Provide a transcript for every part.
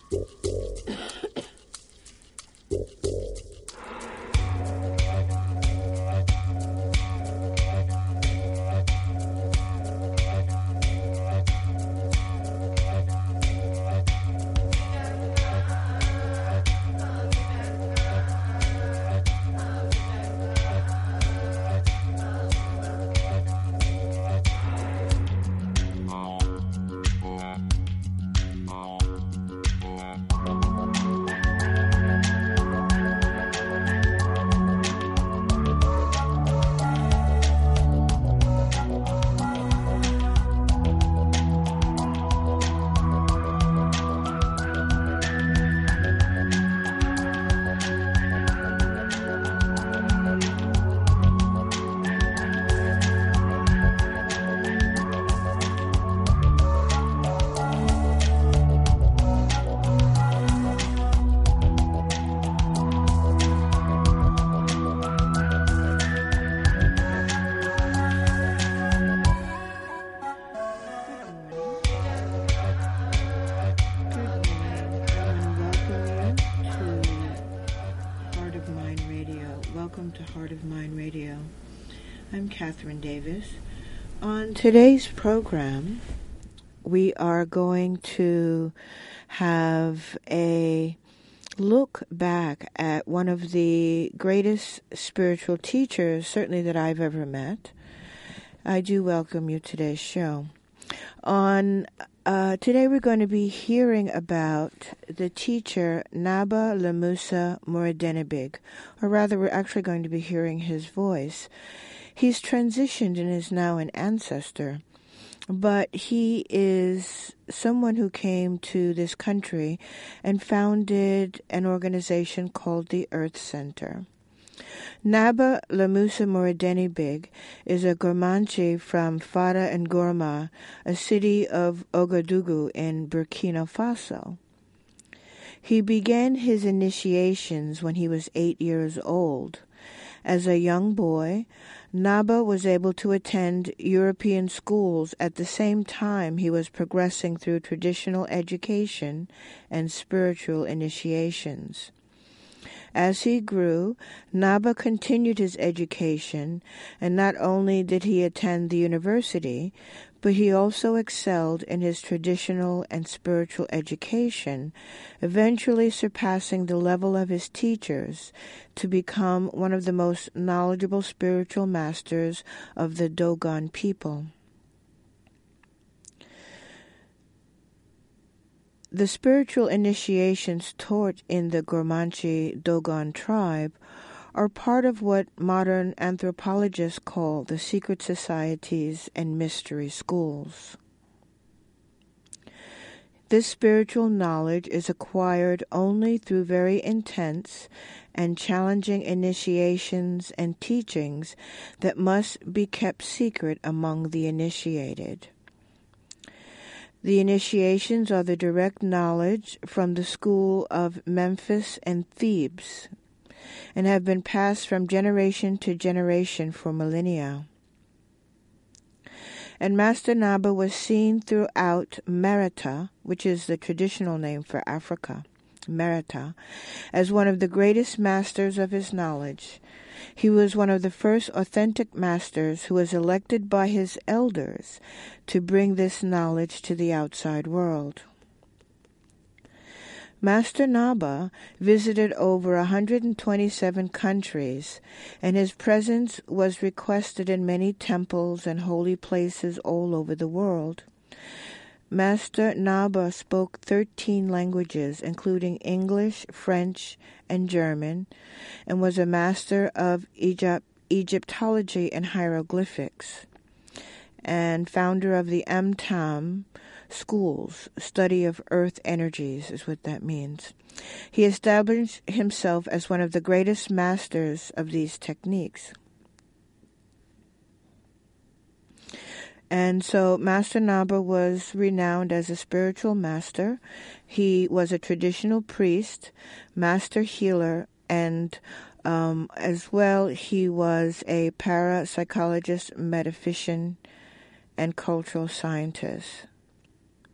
I'm Catherine Davis. On today's program, we are going to have a look back at one of the greatest spiritual teachers, certainly that I've ever met. I do welcome you to today's show. Today we're going to be hearing about the teacher Naba Lamusa Morodenibig, or rather we're actually going to be hearing his voice. He's transitioned and is now an ancestor, but he is someone who came to this country and founded an organization called the Earth Center. Naba Lamusa Morodenibig is a Gurmanche from Fara and Gourma, a city of Ouagadougou in Burkina Faso. He began his initiations when he was 8 years old. As a young boy, Naba was able to attend European schools at the same time he was progressing through traditional education and spiritual initiations. As he grew, Naba continued his education, and not only did he attend the university, but he also excelled in his traditional and spiritual education, eventually surpassing the level of his teachers to become one of the most knowledgeable spiritual masters of the Dogon people. The spiritual initiations taught in the Gurmanche Dogon tribe are part of what modern anthropologists call the secret societies and mystery schools. This spiritual knowledge is acquired only through very intense and challenging initiations and teachings that must be kept secret among the initiated. The initiations are the direct knowledge from the school of Memphis and Thebes, and have been passed from generation to generation for millennia. And Master Naba was seen throughout Merita, which is the traditional name for Africa, Merita, as one of the greatest masters of his knowledge. He was one of the first authentic masters who was elected by his elders to bring this knowledge to the outside world. Master Naba visited over 127 countries, and his presence was requested in many temples and holy places all over the world. Master Naba spoke 13 languages, including English, French, and German, and was a master of Egyptology and hieroglyphics, and founder of the Amtam schools, study of earth energies is what that means. He established himself as one of the greatest masters of these techniques. And so Master Naba was renowned as a spiritual master. He was a traditional priest, master healer, and as well he was a parapsychologist, metaphysician, and cultural scientist.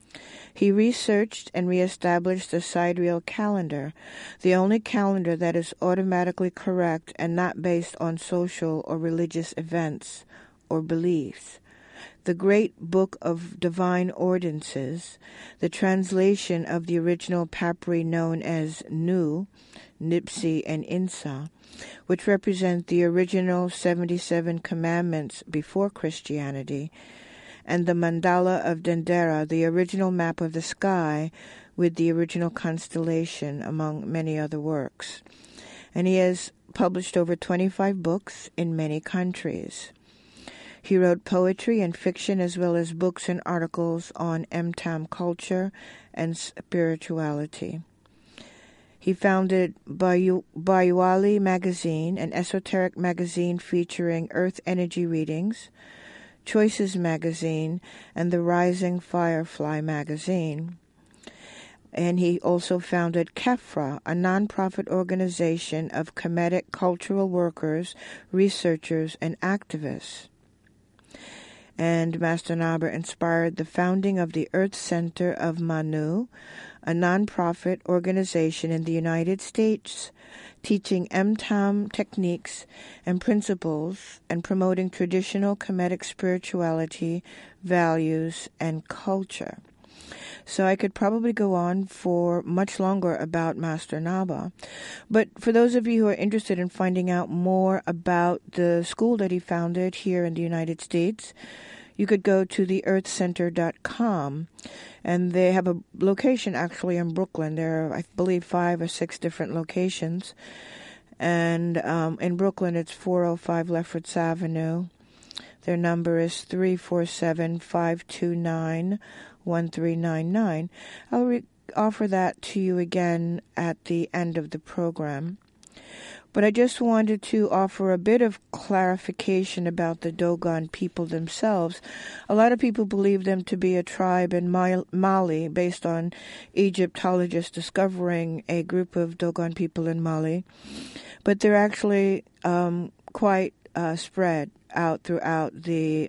He researched and reestablished the sidereal calendar, the only calendar that is automatically correct and not based on social or religious events or beliefs. The Great Book of Divine Ordinances, the translation of the original papyri known as Nu, Nipsi, and Insa, which represent the original 77 commandments before Christianity, and the Mandala of Dendera, the original map of the sky with the original constellation, among many other works. And he has published over 25 books in many countries. He wrote poetry and fiction as well as books and articles on Mtam culture and spirituality. He founded Bayuali Magazine, an esoteric magazine featuring earth energy readings, Choices Magazine, and the Rising Firefly Magazine. And he also founded KEFRA, a nonprofit organization of Kemetic cultural workers, researchers, and activists. And Master Naba inspired the founding of the Earth Center of Manu, a nonprofit organization in the United States teaching Mtam techniques and principles and promoting traditional Kemetic spirituality, values, and culture. So I could probably go on for much longer about Master Naba. But for those of you who are interested in finding out more about the school that he founded here in the United States, you could go to theearthcenter.com, and they have a location actually in Brooklyn. There are, I believe, 5 or 6 different locations. And in Brooklyn, it's 405 Lefferts Avenue. Their number is 347-529-1399. I'll offer that to you again at the end of the program. But I just wanted to offer a bit of clarification about the Dogon people themselves. A lot of people believe them to be a tribe in Mali, based on Egyptologists discovering a group of Dogon people in Mali. But they're actually quite spread out throughout the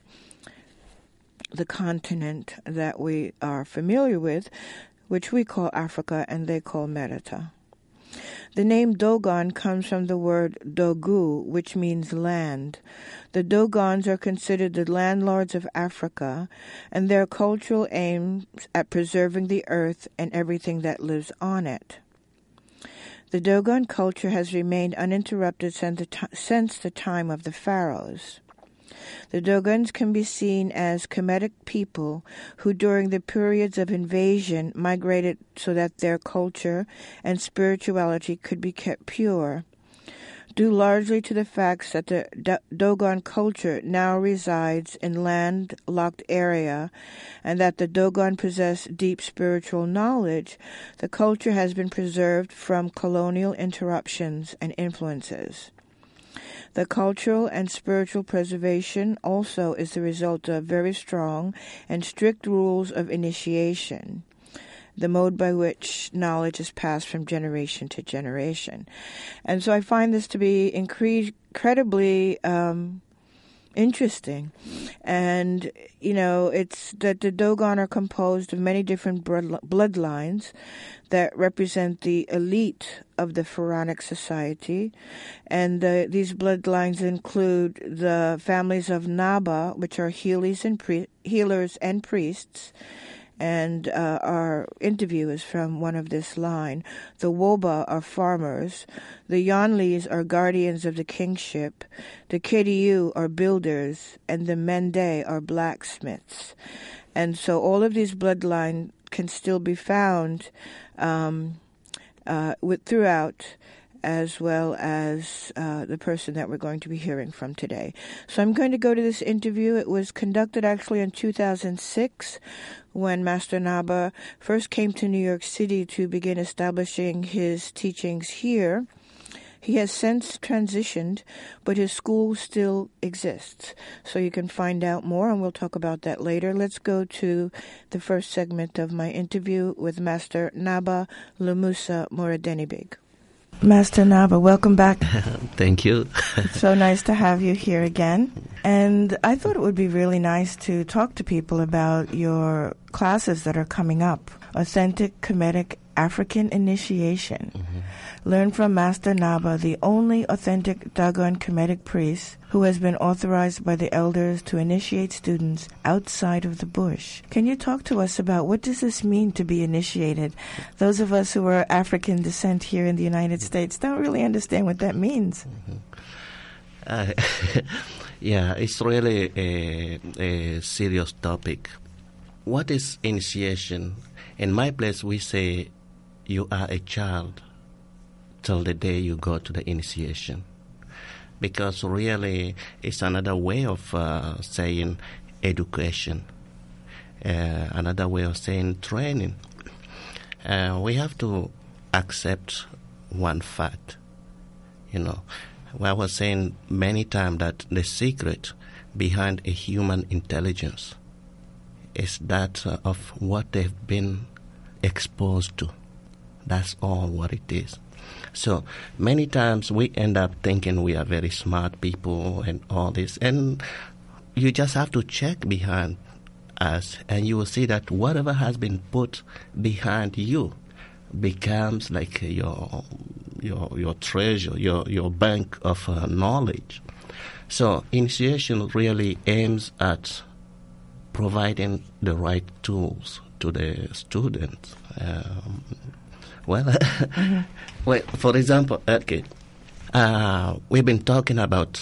continent that we are familiar with, which we call Africa and they call Merita. The name Dogon comes from the word Dogu, which means land. The Dogons are considered the landlords of Africa, and their cultural aims at preserving the earth and everything that lives on it. The Dogon culture has remained uninterrupted since the time of the pharaohs. The Dogons can be seen as Kemetic people who during the periods of invasion migrated so that their culture and spirituality could be kept pure, due largely to the fact that the Dogon culture now resides in landlocked area and that the Dogon possess deep spiritual knowledge. The culture has been preserved from colonial interruptions and influences. The cultural and spiritual preservation also is the result of very strong and strict rules of initiation, the mode by which knowledge is passed from generation to generation. And so I find this to be incredibly interesting. And, you know, it's that the Dogon are composed of many different bloodlines that represent the elite of the Pharaonic society. And these bloodlines include the families of Naba, which are healers and priests. And our interview is from one of this line. The Woba are farmers. The Yonlis are guardians of the kingship. The Kediu are builders. And the Mende are blacksmiths. And so all of these bloodlines can still be found throughout, as well as the person that we're going to be hearing from today. So I'm going to go to this interview. It was conducted actually in 2006 when Master Naba first came to New York City to begin establishing his teachings here. He has since transitioned, but his school still exists. So you can find out more, and we'll talk about that later. Let's go to the first segment of my interview with Master Naba Lemusa Moradinibig. Master Naba, welcome back. Thank you. It's so nice to have you here again. And I thought it would be really nice to talk to people about your classes that are coming up. Authentic Kemetic African Initiation. Learn from Master Naba, the only authentic Dogon Kemetic priest who has been authorized by the elders to initiate students outside of the bush. Can you talk to us about what does this mean to be initiated? Those of us who are African descent here in the United States don't really understand what that means. Yeah, it's really a serious topic. What is initiation? In my place, we say you are a child till the day you go to the initiation. Because really, it's another way of saying education, another way of saying training. We have to accept one fact. You know, I was saying many times that the secret behind a human intelligence is that of what they've been exposed to. That's all what it is. So many times we end up thinking we are very smart people and all this, and you just have to check behind us, and you will see that whatever has been put behind you becomes like your treasure, your bank of knowledge. So initiation really aims at providing the right tools to the students. Well, for example, okay, we've been talking about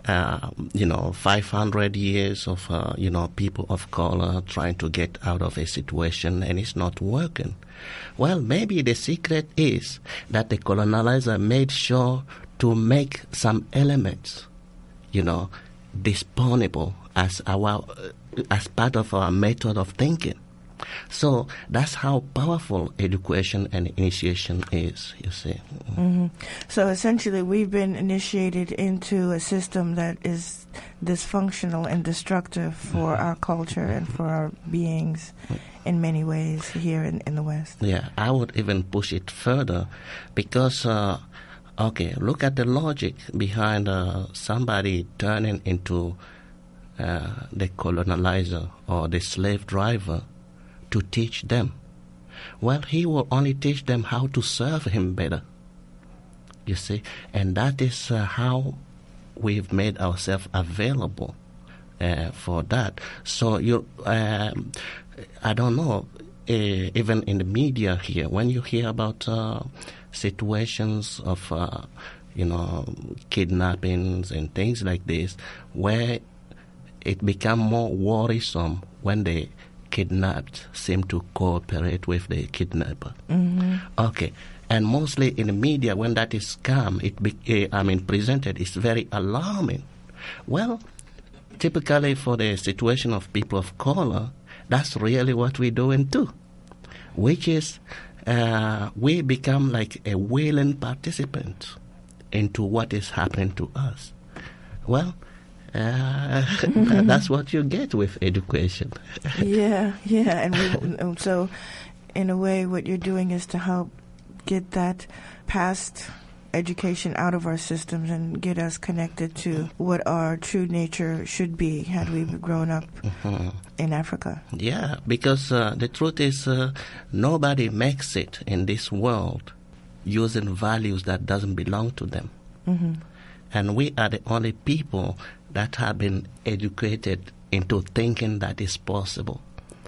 500 years of people of color trying to get out of a situation, and it's not working. Well, maybe the secret is that the colonizer made sure to make some elements, disponible as part of our method of thinking. So that's how powerful education and initiation is, you see. So essentially we've been initiated into a system that is dysfunctional and destructive for our culture and for our beings in many ways here in the West. Yeah, I would even push it further because, look at the logic behind somebody turning into the colonizer or the slave driver to teach them. Well, he will only teach them how to serve him better, you see. And that is how we've made ourselves available for that. So I don't know, even in the media here, when you hear about situations of, kidnappings and things like this, where it become more worrisome when they kidnapped seem to cooperate with the kidnapper. Okay, and mostly in the media, when that is presented, it's very alarming. Well, typically for the situation of people of color, that's really what we're doing too, which is we become like a willing participant into what is happening to us. Well, that's what you get with education. Yeah, and so in a way what you're doing is to help get that past education out of our systems and get us connected to what our true nature should be had we grown up in Africa. Yeah, because the truth is nobody makes it in this world using values that doesn't belong to them. And we are the only people that have been educated into thinking that is possible.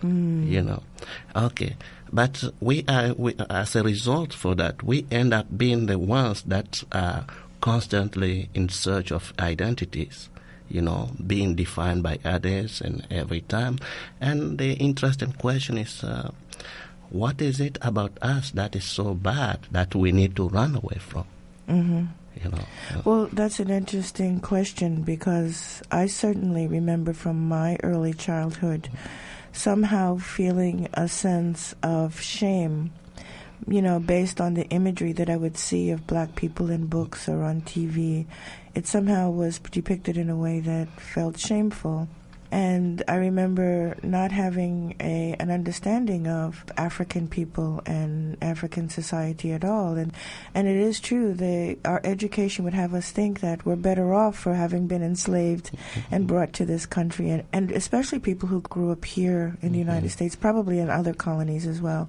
Okay, but we as a result for that, we end up being the ones that are constantly in search of identities, being defined by others and every time. And the interesting question is, what is it about us that is so bad that we need to run away from? Well, that's an interesting question because I certainly remember from my early childhood somehow feeling a sense of shame, based on the imagery that I would see of black people in books or on TV. It somehow was depicted in a way that felt shameful. And I remember not having an understanding of African people and African society at all. And it is true, our education would have us think that we're better off for having been enslaved and brought to this country, and especially people who grew up here in the United States, probably in other colonies as well.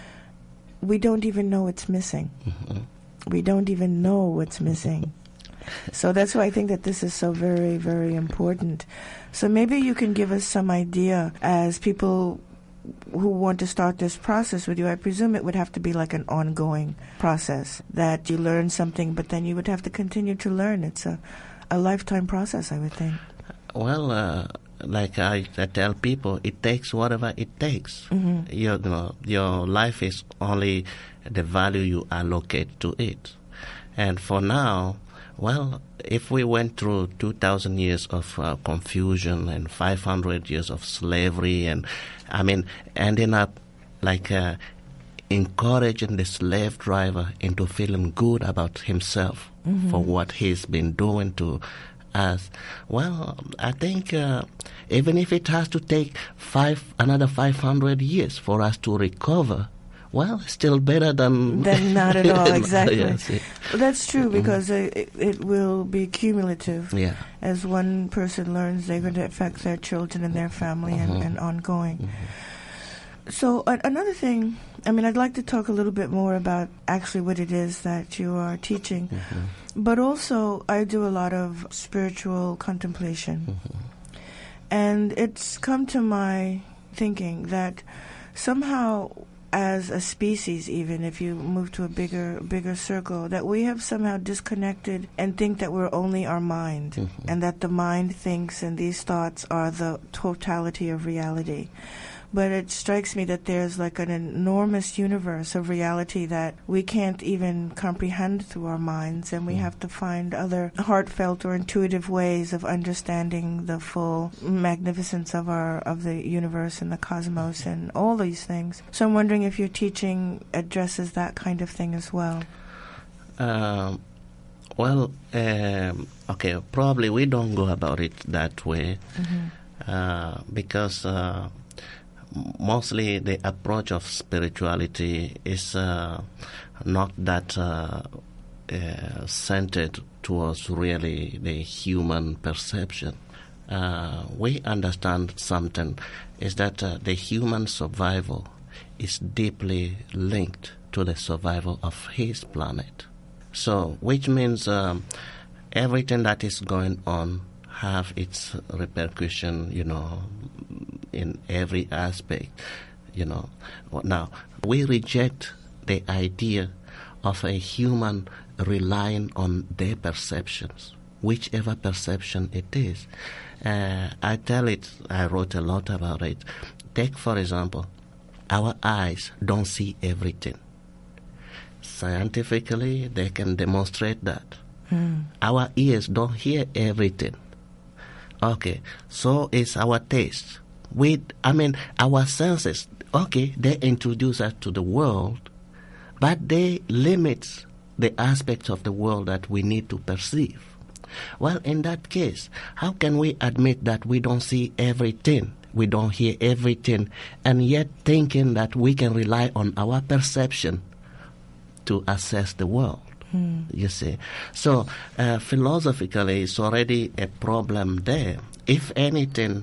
We don't even know what's missing. We don't even know what's missing. So that's why I think that this is so very, very important. So maybe you can give us some idea as people who want to start this process with you. I presume it would have to be like an ongoing process, that you learn something, but then you would have to continue to learn. It's a lifetime process, I would think. Well, like I tell people, it takes whatever it takes. Your life is only the value you allocate to it. And for now, well, if we went through 2,000 years of confusion and 500 years of slavery, and ending up like encouraging the slave driver into feeling good about himself for what he's been doing to us, well, I think even if it has to take another 500 years for us to recover, well, still better than not at all. Exactly. Yes, well, that's true, because it will be cumulative. Yeah. As one person learns, they're going to affect their children and their family and ongoing. So another thing, I'd like to talk a little bit more about actually what it is that you are teaching, but also I do a lot of spiritual contemplation. And it's come to my thinking that somehow, as a species, even if you move to a bigger circle, that we have somehow disconnected and think that we're only our mind, and that the mind thinks and these thoughts are the totality of reality. But it strikes me that there's like an enormous universe of reality that we can't even comprehend through our minds, and we have to find other heartfelt or intuitive ways of understanding the full magnificence of the universe and the cosmos and all these things. So I'm wondering if your teaching addresses that kind of thing as well. Okay, probably we don't go about it that way, because mostly the approach of spirituality is not that centered towards really the human perception. We understand something, is that the human survival is deeply linked to the survival of his planet. So, which means everything that is going on have its repercussion, in every aspect, Now, we reject the idea of a human relying on their perceptions, whichever perception it is. I wrote a lot about it. Take, for example, our eyes don't see everything. Scientifically, they can demonstrate that. Our ears don't hear everything. Okay, so is our taste. Our senses, okay, they introduce us to the world, but they limit the aspects of the world that we need to perceive. Well, in that case, how can we admit that we don't see everything, we don't hear everything, and yet thinking that we can rely on our perception to assess the world? You see. So, philosophically, it's already a problem there. If anything,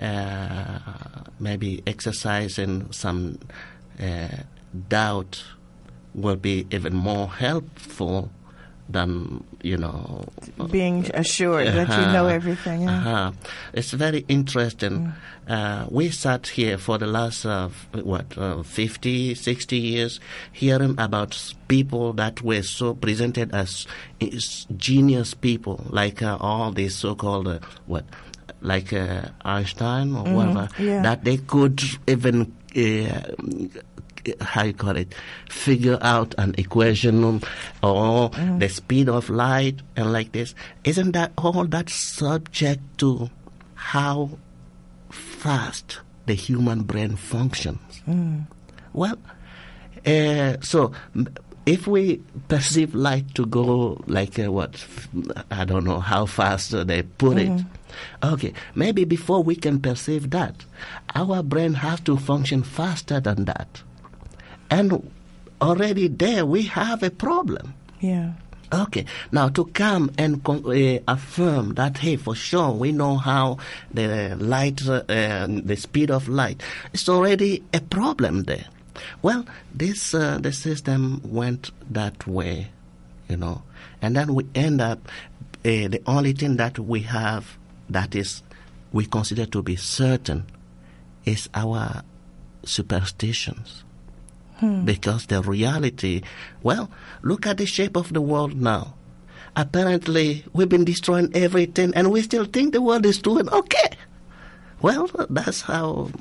maybe exercising some doubt will be even more helpful than, being assured that you know everything. Yeah. It's very interesting. We sat here for the last 50, 60 years hearing about people that were so presented as genius people, like all these so-called Einstein or whatever, that they could even figure out an equation or the speed of light and like this. Isn't that all that subject to how fast the human brain functions? Well, so if we perceive light to go like I don't know how fast they put it. Okay, maybe before we can perceive that, our brain has to function faster than that. And already there we have a problem. Yeah. Okay, now to come and affirm that, hey, for sure, we know how the light, the speed of light, it's already a problem there. Well, this the system went that way, and then we end up, the only thing that we have that is we consider to be certain is our superstitions. Because the reality, well, look at the shape of the world now. Apparently, we've been destroying everything, and we still think the world is doing okay. Well, that's how,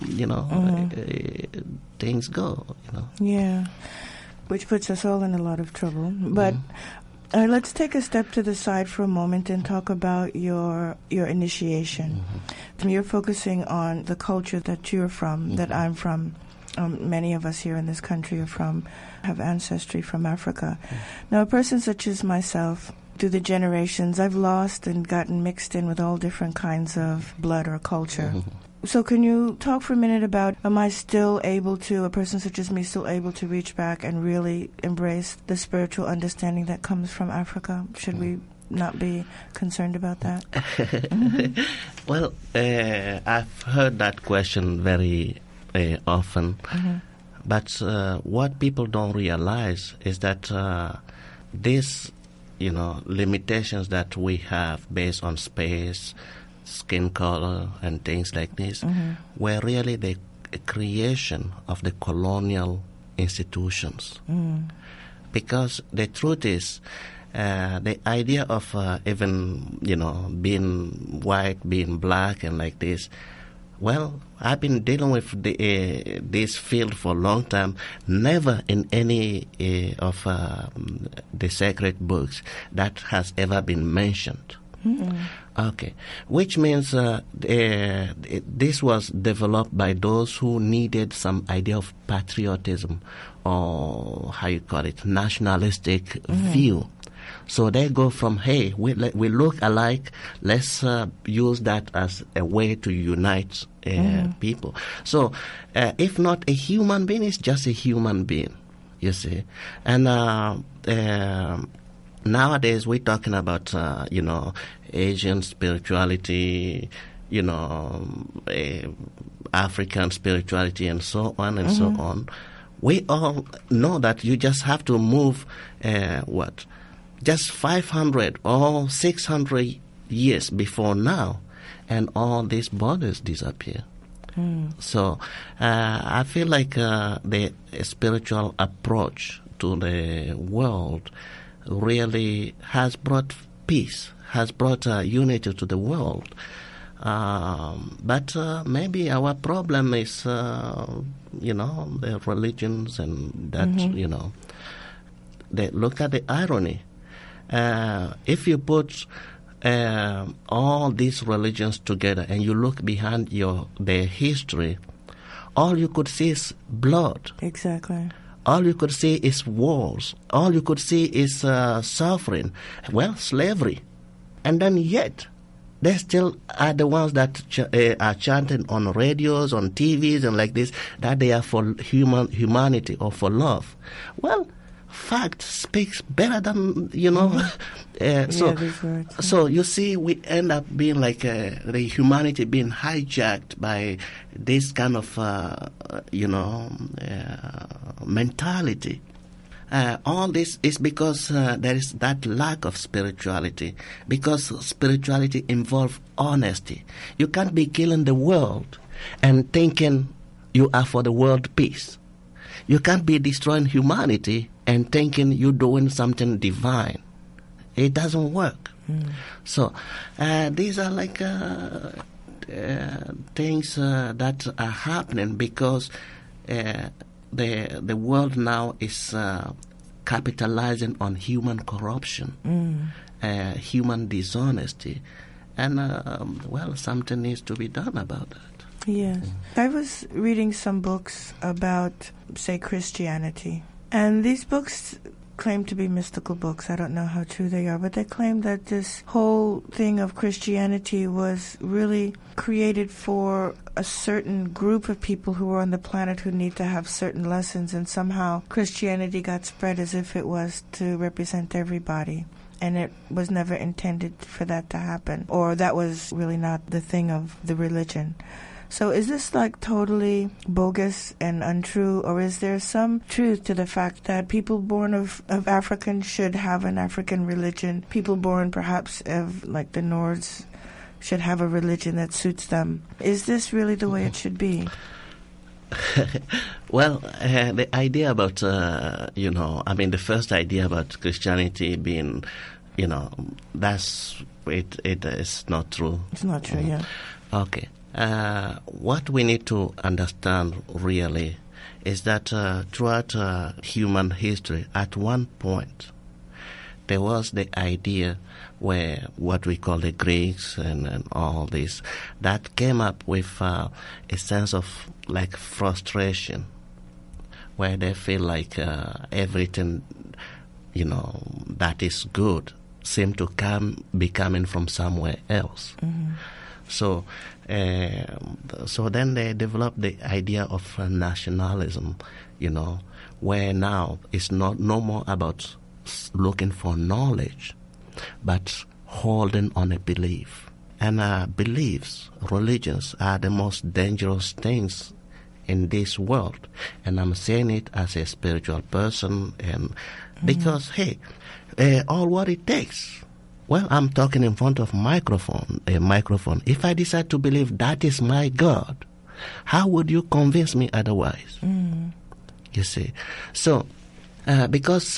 things go, Yeah, which puts us all in a lot of trouble. But let's take a step to the side for a moment and talk about your initiation. You're focusing on the culture that you're from, that I'm from. Many of us here in this country have ancestry from Africa. Now, a person such as myself, through the generations, I've lost and gotten mixed in with all different kinds of blood or culture. So can you talk for a minute about, a person such as me still able to reach back and really embrace the spiritual understanding that comes from Africa? Should we not be concerned about that? Well, I've heard that question very often. But what people don't realize is that these, limitations that we have based on space, skin color, and things like this, were really the creation of the colonial institutions. Because the truth is, the idea of even, being white, being black, and like this, well, I've been dealing with this field for a long time. Never in any of the sacred books that has ever been mentioned. Okay, which means this was developed by those who needed some idea of patriotism, or nationalistic view. So they go from, hey, we look alike, let's use that as a way to unite people. So if not a human being, it's just a human being, you see. And nowadays we're talking about, Asian spirituality, African spirituality, and so on and so on. We all know that you just have to move, just 500 or 600 years before now, and all these borders disappear. So I feel like the spiritual approach to the world really has brought peace, has brought unity to the world. But maybe our problem is, the religions and that, they look at the irony. If you put all these religions together and you look behind their history, all you could see is blood. Exactly. All you could see is wars. All you could see is suffering. Well, slavery. And then yet, they still are the ones that are chanting on radios, on TVs, and like this, that they are for humanity or for love. Well, fact speaks better than, So you see, we end up being like the humanity being hijacked by this kind of, mentality. All this is because there is that lack of spirituality, because spirituality involves honesty. You can't be killing the world and thinking you are for the world peace. You can't be destroying humanity and thinking you're doing something divine. It doesn't work. So these are like things that are happening because the world now is capitalizing on human corruption, human dishonesty, and something needs to be done about that. Yes. I was reading some books about, say, Christianity, and these books claim to be mystical books. I don't know how true they are, but they claim that this whole thing of Christianity was really created for a certain group of people who were on the planet who need to have certain lessons, and somehow Christianity got spread as if it was to represent everybody. And it was never intended for that to happen, or that was really not the thing of the religion. So is this like totally bogus and untrue, or is there some truth to the fact that people born of Africans should have an African religion? People born perhaps of like the Nords should have a religion that suits them. Is this really the way it should be? Well, the idea about, the first idea about Christianity being, it is not true. It's not true, yeah. Okay. What we need to understand really is that throughout human history, at one point, there was the idea where what we call the Greeks and all this, that came up with a sense of like frustration, where they feel like everything, that is good seem to be coming from somewhere else. Mm-hmm. So then they developed the idea of nationalism, where now it's no more about looking for knowledge, but holding on a belief. And beliefs, religions, are the most dangerous things in this world. And I'm saying it as a spiritual person, and because, all what it takes. Well, I'm talking in front of a microphone. If I decide to believe that is my God, how would you convince me otherwise? You see? So, because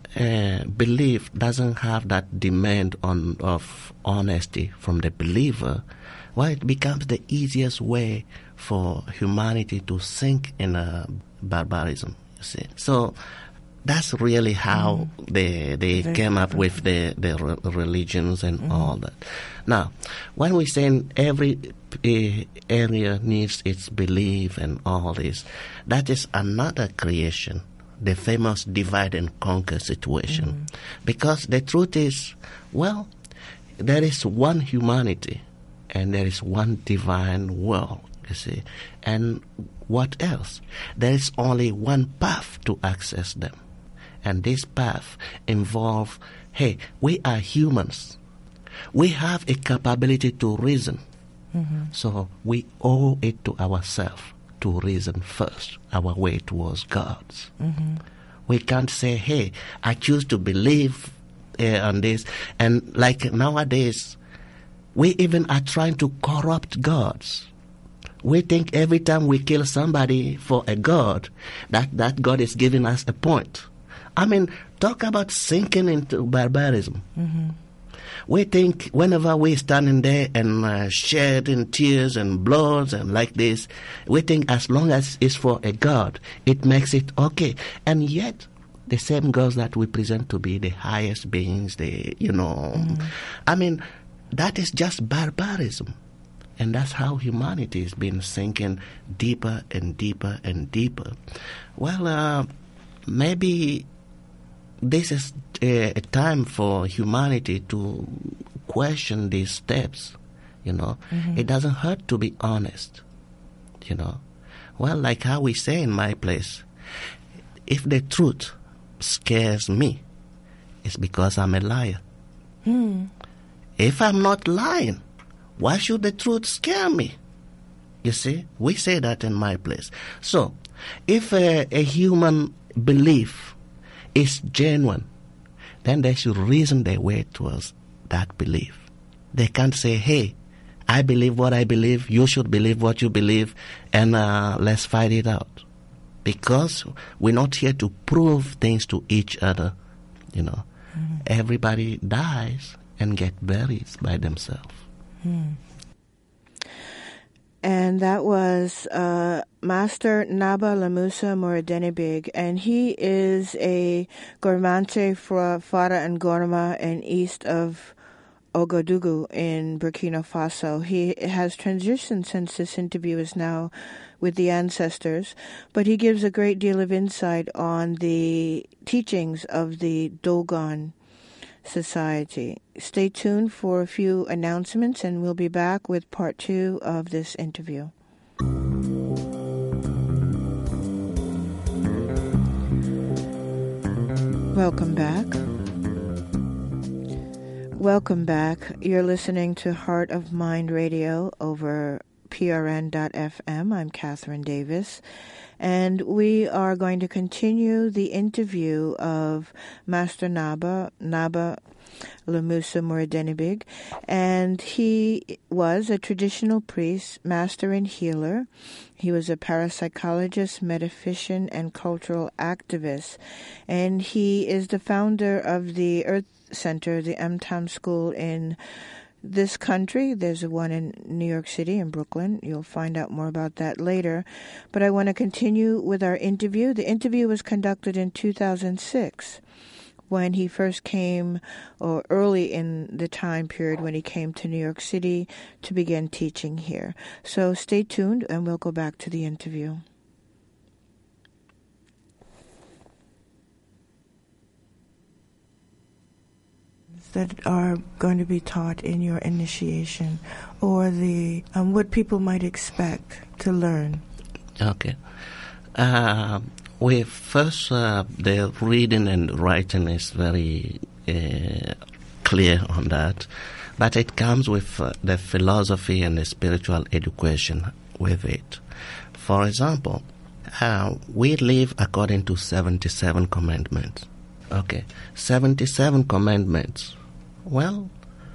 belief doesn't have that demand of honesty from the believer, well, it becomes the easiest way for humanity to sink in barbarism, you see. So that's really how they came up with the religions and all that. Now, when we say every area needs its belief and all this, that is another creation, the famous divide and conquer situation. Because the truth is, well, there is one humanity and there is one divine world, you see. And what else? There is only one path to access them. And this path involves, we are humans. We have a capability to reason. So we owe it to ourselves to reason first, our way towards God. We can't say, I choose to believe on this. And like nowadays, we even are trying to corrupt gods. We think every time we kill somebody for a god, that God is giving us a point. I mean, talk about sinking into barbarism. We think whenever we standing there and shedding tears and blood and like this, we think as long as it's for a God, it makes it okay. And yet, the same gods that we present to be the highest beings, I mean, that is just barbarism. And that's how humanity has been sinking deeper and deeper and deeper. Well, maybe this is a time for humanity to question these steps, It doesn't hurt to be honest, Well, like how we say in my place, if the truth scares me, it's because I'm a liar. If I'm not lying, why should the truth scare me? You see, we say that in my place. So, if a human belief is genuine, then they should reason their way towards that belief. They can't say, I believe what I believe, you should believe what you believe, and let's fight it out. Because we're not here to prove things to each other, Everybody dies and get buried by themselves. And that was Master Naba Lamusa Morodenibig, and he is a Gormante for Fara and Gorma and east of Ouagadougou in Burkina Faso. He has transitioned since this interview is now with the ancestors, but he gives a great deal of insight on the teachings of the Dogon Society. Stay tuned for a few announcements, and we'll be back with part 2 of this interview. Welcome back. Welcome back. You're listening to Heart of Mind Radio over PRN.FM. I'm Catherine Davis, and we are going to continue the interview of Master Naba Lemusa Mouredenibig, and he was a traditional priest, master and healer. He was a parapsychologist, metaphysician, and cultural activist, and he is the founder of the Earth Center, the MTAM School in this country. There's one in New York City, in Brooklyn. You'll find out more about that later. But I want to continue with our interview. The interview was conducted in 2006 when he first came, or early in the time period when he came to New York City to begin teaching here. So stay tuned and we'll go back to the interview. That are going to be taught in your initiation, or the what people might expect to learn? Okay. We first, the reading and writing is very clear on that, but it comes with the philosophy and the spiritual education with it. For example, we live according to 77 commandments. Okay, 77 commandments. Well,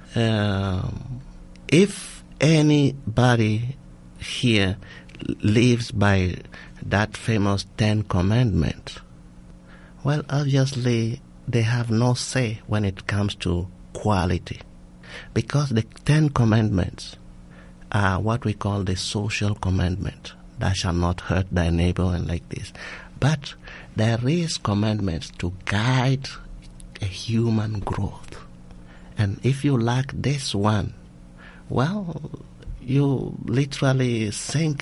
if anybody here lives by that famous 10 commandments, well, obviously they have no say when it comes to quality, because the 10 commandments are what we call the social commandment. Thou shalt not hurt thy neighbor and like this. But there is commandments to guide a human growth. And if you lack this one, well, you literally sink,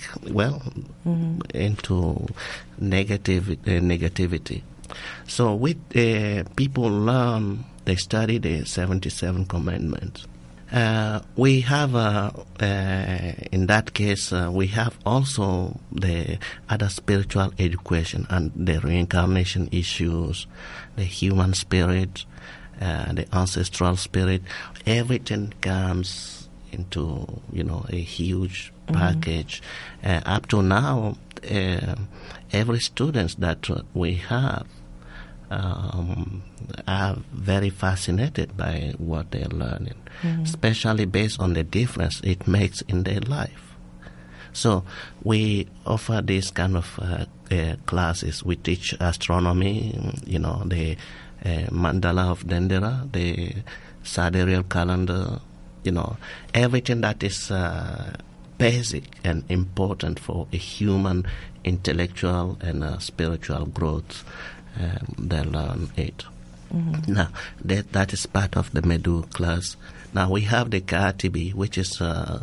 into negativity. So people learn, they study the 77 commandments. We have, in that case, we have also the other spiritual education and the reincarnation issues, the human spirit, the ancestral spirit. Everything comes into, a huge package. Up to now, every student that we have are very fascinated by what they're learning, especially based on the difference it makes in their life. So we offer these kind of classes. We teach astronomy, the mandala of Dendera, the sidereal calendar, everything that is basic and important for a human intellectual and spiritual growth. They learn it. Now, that is part of the Medu class. Now, we have the Kaatibi, which is the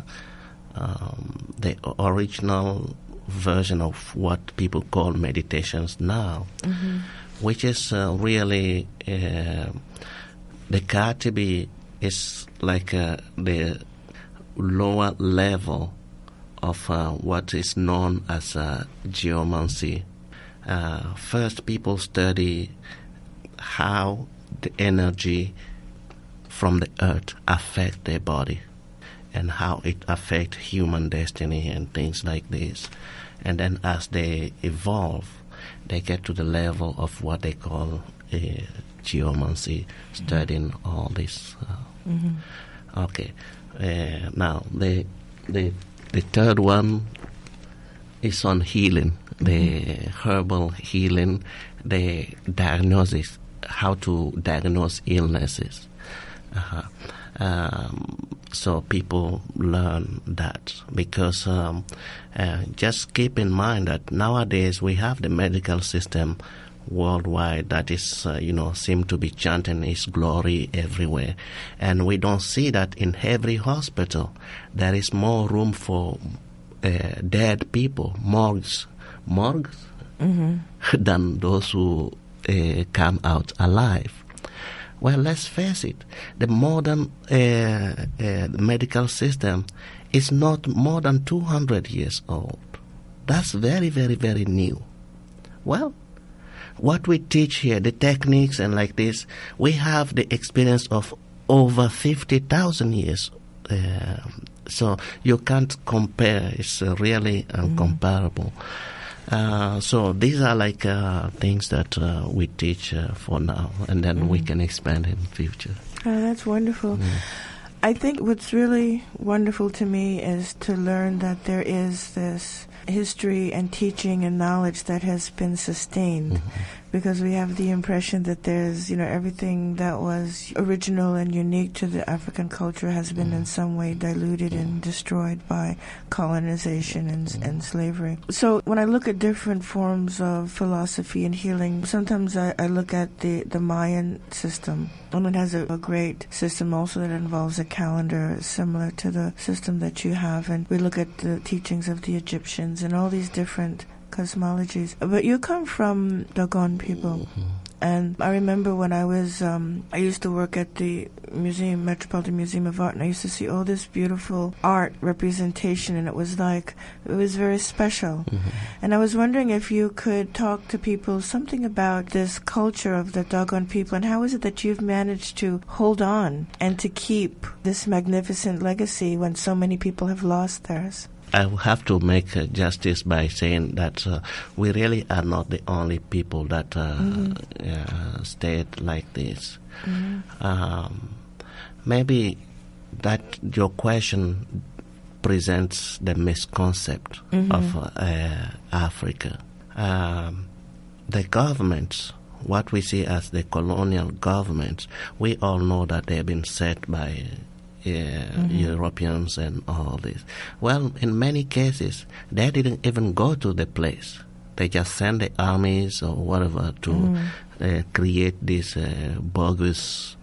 original version of what people call meditations now, which is really, the Kaatibi is like the lower level of what is known as geomancy. First, people study how the energy from the earth affects their body and how it affects human destiny and things like this. And then as they evolve, they get to the level of what they call geomancy, studying all this. Okay. Now, the third one is on healing, the herbal healing, the diagnosis, how to diagnose illnesses. So people learn that because just keep in mind that nowadays we have the medical system worldwide that is, seem to be chanting His glory everywhere. And we don't see that in every hospital there is more room for dead people, morgues, than those who come out alive. Well, let's face it, the modern medical system is not more than 200 years old. That's very, very, very new. Well, what we teach here, the techniques and like this, we have the experience of over 50,000 years. So you can't compare. It's really incomparable. So these are like things that we teach for now, and then we can expand in the future. Oh, that's wonderful. I think what's really wonderful to me is to learn that there is this history and teaching and knowledge that has been sustained, because we have the impression that there's, everything that was original and unique to the African culture has been in some way diluted and destroyed by colonization and slavery. So when I look at different forms of philosophy and healing, sometimes I look at the Mayan system, and it has a great system also that involves a calendar similar to the system that you have, and we look at the teachings of the Egyptians and all these different cosmologies. But you come from Dogon people. And I remember when I used to work at the Metropolitan Museum of Art, and I used to see all this beautiful art representation, and it was very special. And I was wondering if you could talk to people something about this culture of the Dogon people, and how is it that you've managed to hold on and to keep this magnificent legacy when so many people have lost theirs? I have to make justice by saying that we really are not the only people that stayed like this. Maybe that your question presents the misconcept of Africa. The governments, what we see as the colonial governments, we all know that they've been set by Europeans and all this. Well, in many cases, they didn't even go to the place. They just send the armies or whatever to create these bogus,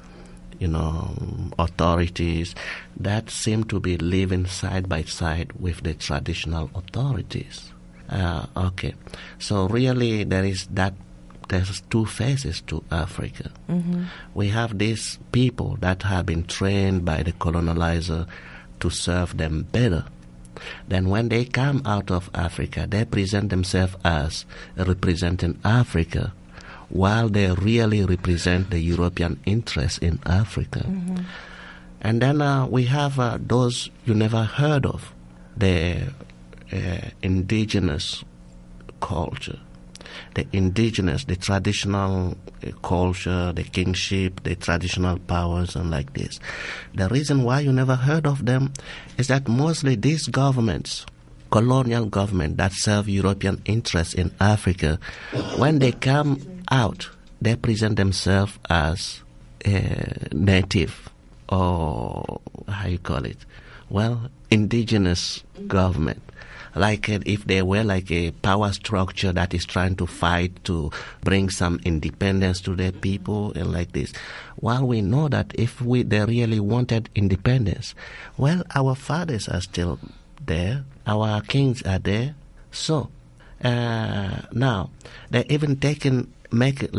authorities that seem to be living side by side with the traditional authorities. Okay, so really there's two phases to Africa. We have these people that have been trained by the colonizer to serve them better. Then when they come out of Africa, they present themselves as representing Africa, while they really represent the European interest in Africa. And then we have those you never heard of, the indigenous culture. The indigenous, the traditional culture, the kingship, the traditional powers, and like this. The reason why you never heard of them is that mostly these governments, colonial government that serve European interests in Africa, when they come out, they present themselves as native, or how you call it? Well, indigenous government. Like if they were like a power structure that is trying to fight to bring some independence to their people and like this. While we know that if they really wanted independence, well, our fathers are still there, our kings are there. So now they're even they're making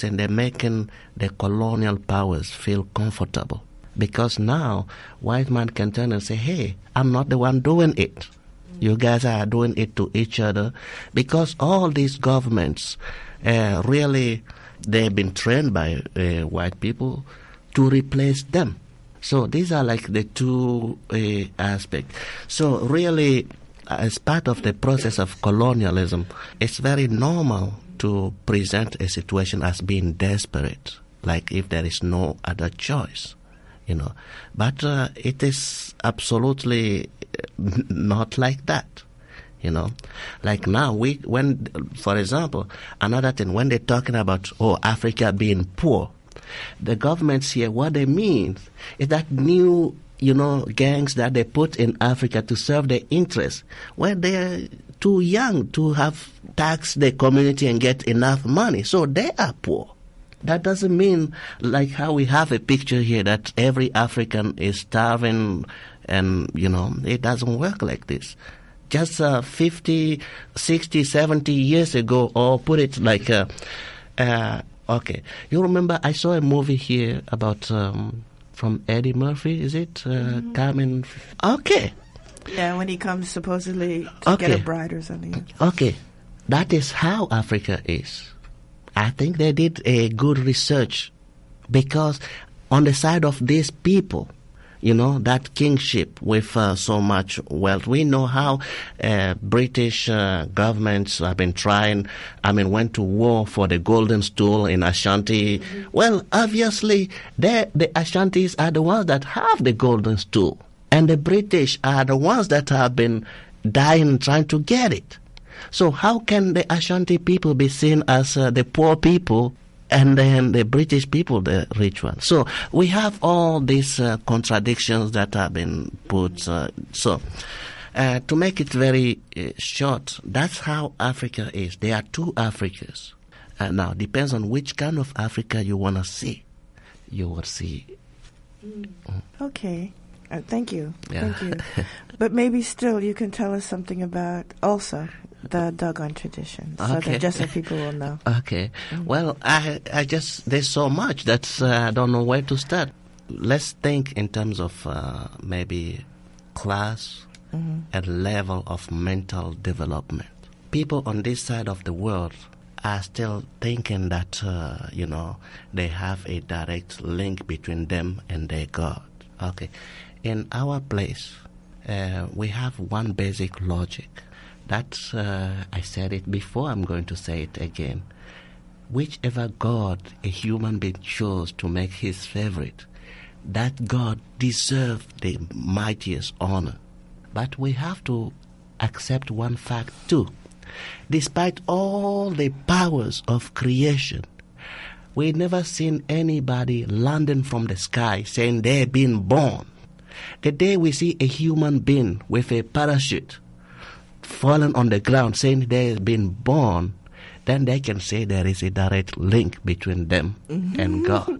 the colonial powers feel comfortable, because now white man can turn and say, hey, I'm not the one doing it. You guys are doing it to each other, because all these governments really, they've been trained by white people to replace them. So these are like the two aspects. So really, as part of the process of colonialism, it's very normal to present a situation as being desperate, like if there is no other choice. But it is absolutely not like that, Like now, for example, another thing, when they're talking about, Africa being poor, the governments here, what they mean is that new, gangs that they put in Africa to serve their interests, well, they're too young to have taxed the community and get enough money. So they are poor. That doesn't mean, like how we have a picture here, that every African is starving and, it doesn't work like this. Just 50, 60, 70 years ago, or put it like, okay. You remember I saw a movie here about, from Eddie Murphy, is it? Carmen. Okay. Yeah, when he comes supposedly to get a bride or something. Okay. That is how Africa is. I think they did a good research, because on the side of these people, that kingship with so much wealth, we know how British governments have been trying, went to war for the golden stool in Ashanti. Mm-hmm. Well, obviously, the Ashantis are the ones that have the golden stool, and the British are the ones that have been dying trying to get it. So how can the Ashanti people be seen as the poor people, and then the British people the rich ones? So we have all these contradictions that have been put. To make it very short, that's how Africa is. There are two Africas. Now, depends on which kind of Africa you want to see. You will see. Okay. Thank you. Yeah. Thank you. But maybe still you can tell us something about also the Dogon tradition, so that just so people will know. Okay. Mm-hmm. Well, I just, there's so much that I don't know where to start. Let's think in terms of maybe class and level of mental development. People on this side of the world are still thinking that, they have a direct link between them and their God. Okay. In our place, we have one basic logic. That's, I said it before, I'm going to say it again. Whichever God a human being chose to make his favorite, that God deserves the mightiest honor. But we have to accept one fact too. Despite all the powers of creation, we've never seen anybody landing from the sky saying they've been born. The day we see a human being with a parachute fallen on the ground saying they've been born, then they can say there is a direct link between them and God.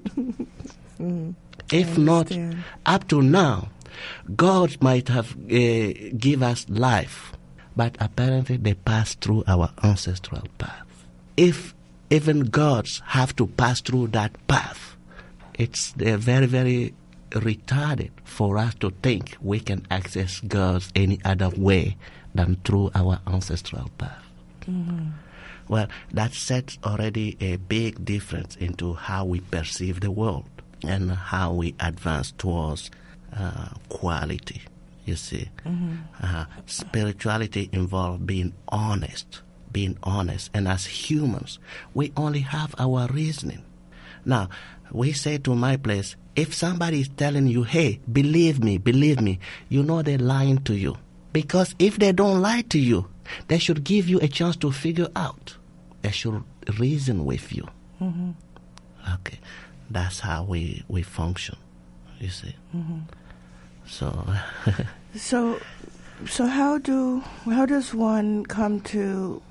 If not, up to now, God might have give us life, but apparently they pass through our ancestral path. If even gods have to pass through that path, they're very, very retarded for us to think we can access God any other way than through our ancestral path. Well, that sets already a big difference into how we perceive the world and how we advance towards quality, you see. Spirituality involves being honest. And as humans, we only have our reasoning. Now, we say to my place, if somebody is telling you, hey, believe me, you know they're lying to you. Because if they don't lie to you, they should give you a chance to figure out. They should reason with you. Okay. That's how we function, you see. So how does one come to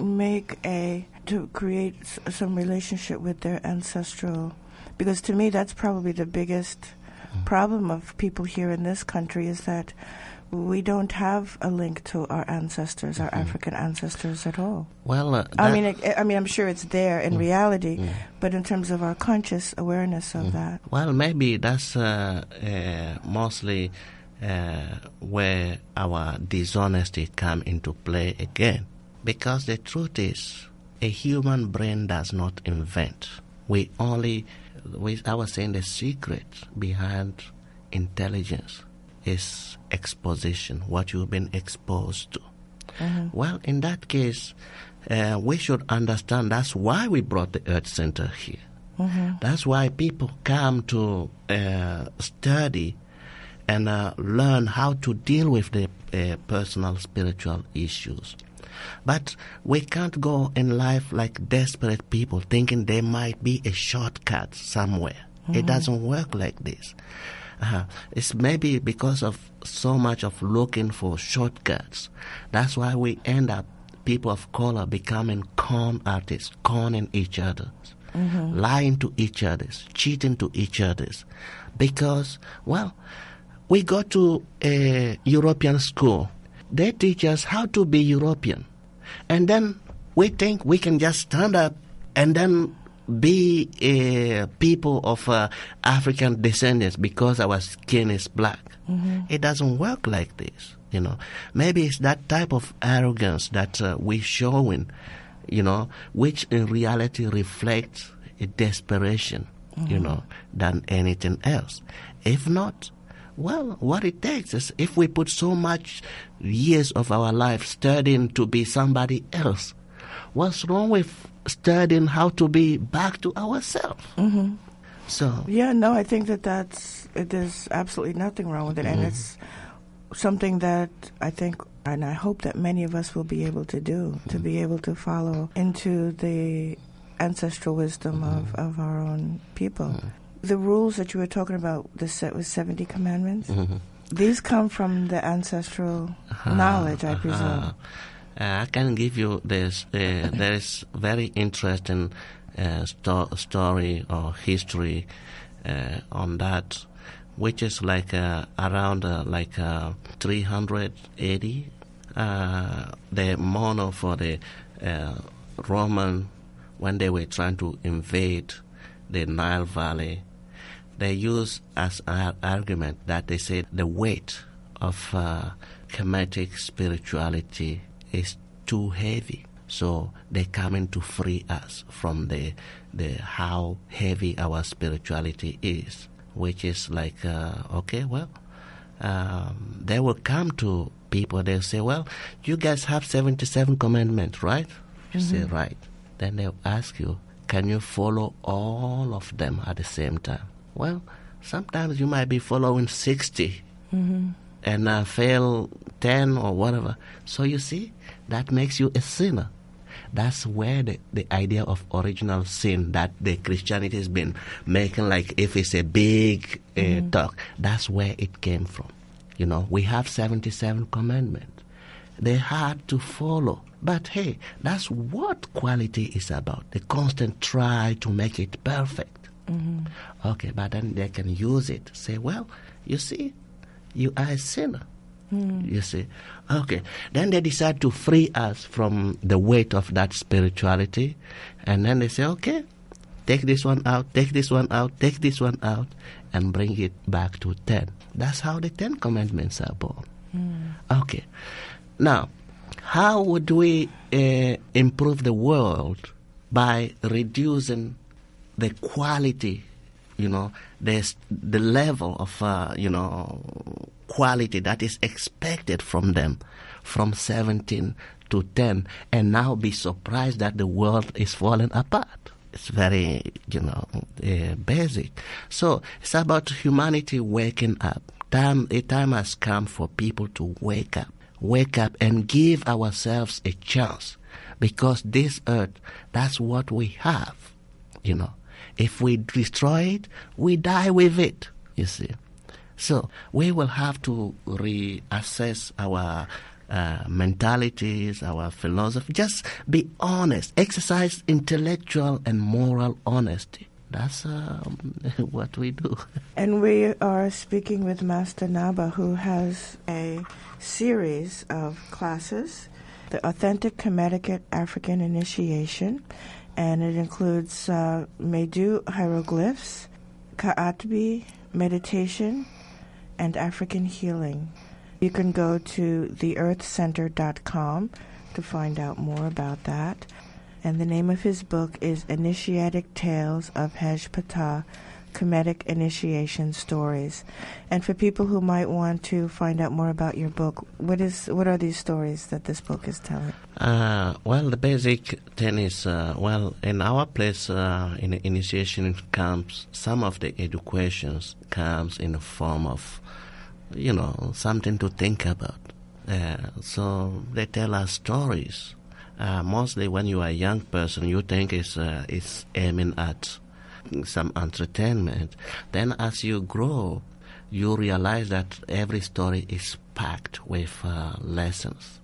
create some relationship with their ancestral? Because to me, that's probably the biggest problem of people here in this country, is that we don't have a link to our ancestors, our African ancestors at all. Well, I'm sure it's there in reality, but in terms of our conscious awareness of that. Well, maybe that's mostly where our dishonesty come into play again. Because the truth is, a human brain does not invent. I was saying the secret behind intelligence is exposition, what you've been exposed to. Well, in that case, we should understand that's why we brought the Earth Center here. That's why people come to study and learn how to deal with the personal spiritual issues. But we can't go in life like desperate people thinking there might be a shortcut somewhere. It doesn't work like this. It's maybe because of so much of looking for shortcuts. That's why we end up, people of color, becoming con artists, conning each other, lying to each other, cheating to each other. Because, well, we go to a European school. They teach us how to be European. And then we think we can just stand up and then be people of African descendants because our skin is black. It doesn't work like this, you know. Maybe it's that type of arrogance that we're showing, you know, which in reality reflects a desperation, you know, than anything else. If not, well, what it takes is, if we put so much years of our life studying to be somebody else, what's wrong with studying how to be back to ourselves? So yeah, no, I think there's absolutely nothing wrong with it, and it's something that I think, and I hope that many of us will be able to do, to be able to follow into the ancestral wisdom of our own people. The rules that you were talking about, the set was 70 commandments. These come from the ancestral knowledge, I presume. I can give you this. There is very interesting story or history on that, which is like around 380. The mono for the Roman, when they were trying to invade the Nile Valley, they use as an argument that they say the weight of Kemetic spirituality is too heavy, so they come in to free us from the how heavy our spirituality is, which is like okay, well, they will come to people. They'll say, well, you guys have 77 commandments, right? You say right. Then they'll ask you, can you follow all of them at the same time? Well, sometimes you might be following 60 and fail 10 or whatever. So you see, that makes you a sinner. That's where the idea of original sin that the Christianity has been making, like if it's a big talk, that's where it came from. You know, we have 77 commandments. They're hard to follow. But hey, that's what quality is about. The constant try to make it perfect. Okay, but then they can use it. Say, well, you see, you are a sinner. You see. Okay, then they decide to free us from the weight of that spirituality. And then they say, okay, take this one out, take this one out, take this one out, and bring it back to 10. That's how the 10 commandments are born. Okay. Now, how would we improve the world? By reducing the quality, you know, the level of, quality that is expected from them, from 17 to 10, and now be surprised that the world is falling apart. It's very, basic. So it's about humanity waking up. A time has come for people to wake up and give ourselves a chance, because this earth, that's what we have, you know. If we destroy it, we die with it, you see. So we will have to reassess our mentalities, our philosophy. Just be honest. Exercise intellectual and moral honesty. That's what we do. And we are speaking with Master Naba, who has a series of classes, the Authentic Kemetic African Initiation, and it includes Medu hieroglyphs, Ka'atbi meditation, and African healing. You can go to theearthcenter.com to find out more about that. And the name of his book is Initiatic Tales of Hej Patah, Kemetic Initiation Stories. And for people who might want to find out more about your book, what are these stories that this book is telling? Well, the basic thing is, in our place, in the initiation camps, some of the educations comes in the form of, something to think about. So they tell us stories. Mostly when you are a young person, you think it's aiming at some entertainment. Then as you grow, you realize that every story is packed with lessons.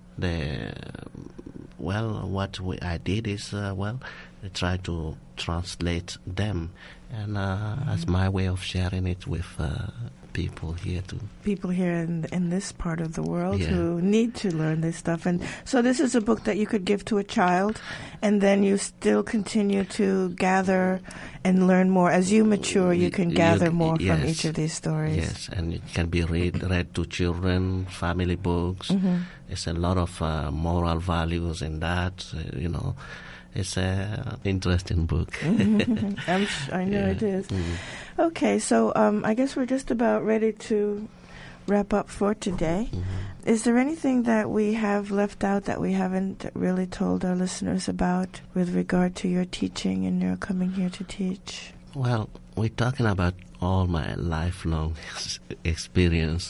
I did is, I try to translate them, and as my way of sharing it with people here too. People here in this part of the world Yeah. who need to learn this stuff. And so this is a book that you could give to a child, and then you still continue to gather and learn more. As you mature, you can gather more from Yes. each of these stories. Yes, and it can be read to children, family books. It's a lot of moral values in that, It's an interesting book. I know it is. Okay, so I guess we're just about ready to wrap up for today. Is there anything that we have left out that we haven't really told our listeners about with regard to your teaching and your coming here to teach? Well, we're talking about all my lifelong experience.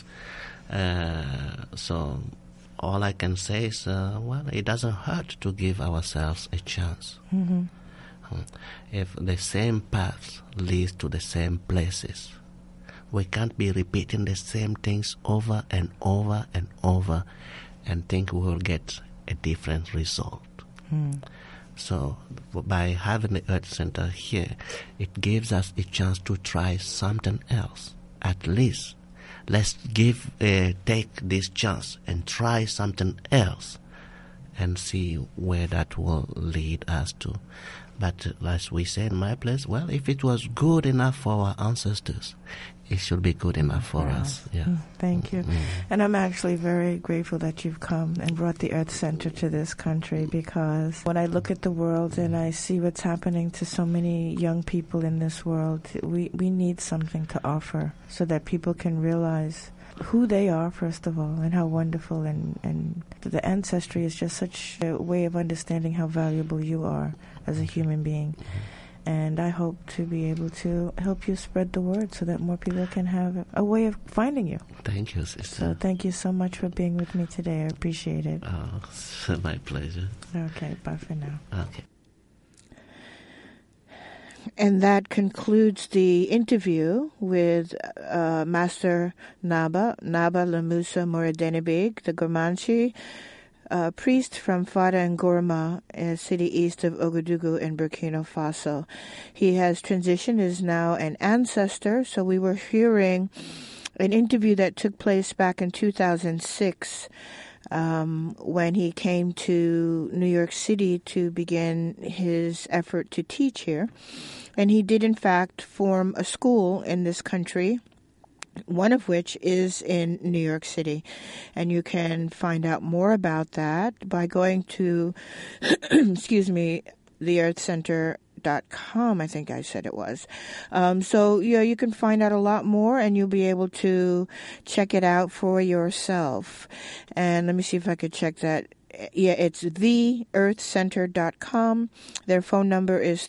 So all I can say is, it doesn't hurt to give ourselves a chance. If the same path leads to the same places, we can't be repeating the same things over and over and over and think we will get a different result. So by having the Earth Center here, it gives us a chance to try something else. At least let's take this chance and try something else and see where that will lead us to. But as we say in my place, if it was good enough for our ancestors, it should be good enough for us. Yeah. Thank you. And I'm actually very grateful that you've come and brought the Earth Center to this country, because when I look at the world and I see what's happening to so many young people in this world, we need something to offer so that people can realize who they are, first of all, and how wonderful, and the ancestry is just such a way of understanding how valuable you are as a human being. And I hope to be able to help you spread the word so that more people can have a way of finding you. Thank you, sister. So thank you so much for being with me today. I appreciate it. Oh, it's my pleasure. Okay, bye for now. Okay. And that concludes the interview with Master Naba Lamusa Morodenebig, the Gurmanji, priest from Fada and Gourma, a city east of Ouagadougou in Burkina Faso. He has transitioned, is now an ancestor. So we were hearing an interview that took place back in 2006 when he came to New York City to begin his effort to teach here. And he did, in fact, form a school in this country, one of which is in New York City. And you can find out more about that by going to, theearthcenter.com, I think I said it was. You can find out a lot more, and you'll be able to check it out for yourself. And let me see if I could check that. Yeah, it's theearthcenter.com. Their phone number is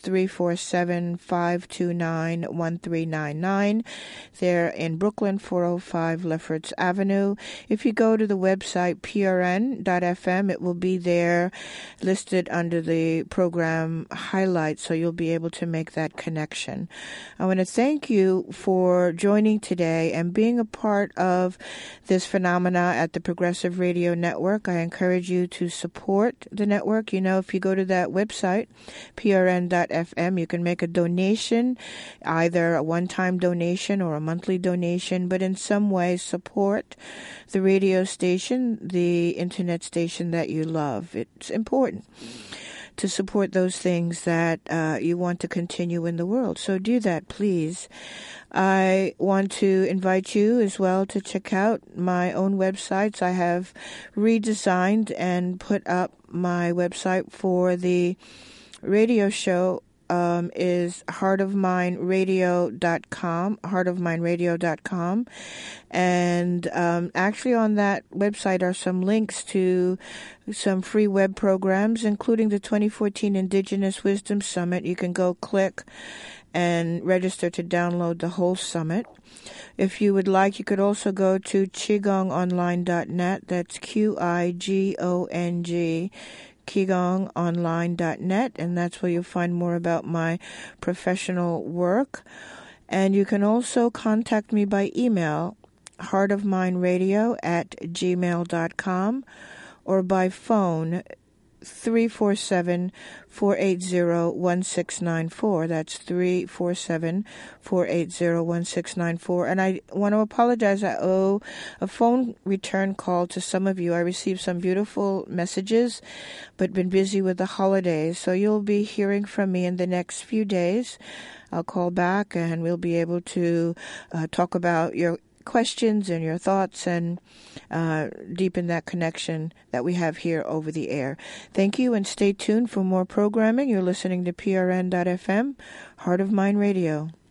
347-529-1399. They're in Brooklyn, 405 Lefferts Avenue. If you go to the website prn.fm, it will be there listed under the program highlights, so you'll be able to make that connection. I want to thank you for joining today and being a part of this phenomena at the Progressive Radio Network. I encourage you to support the network. If you go to that website, prn.fm, you can make a donation, either a one-time donation or a monthly donation, but in some way support the radio station, the internet station that you love. It's important to support those things that you want to continue in the world. So do that, please. I want to invite you as well to check out my own websites. I have redesigned and put up my website for the radio show is heartofmindradio.com, and actually on that website are some links to some free web programs, including the 2014 Indigenous Wisdom Summit. You can go click and register to download the whole summit. If you would like, you could also go to qigongonline.net. That's QIGONG, qigongonline.net, and that's where you'll find more about my professional work. And you can also contact me by email, heartofmindradio@gmail.com, or by phone, 347-480-1694. That's 347-480-1694. And I want to apologize. I owe a phone return call to some of you. I received some beautiful messages, but been busy with the holidays. So you'll be hearing from me in the next few days. I'll call back and we'll be able to talk about your questions and your thoughts and deepen that connection that we have here over the air. Thank you, and stay tuned for more programming. You're listening to PRN.FM, Heart of Mind Radio.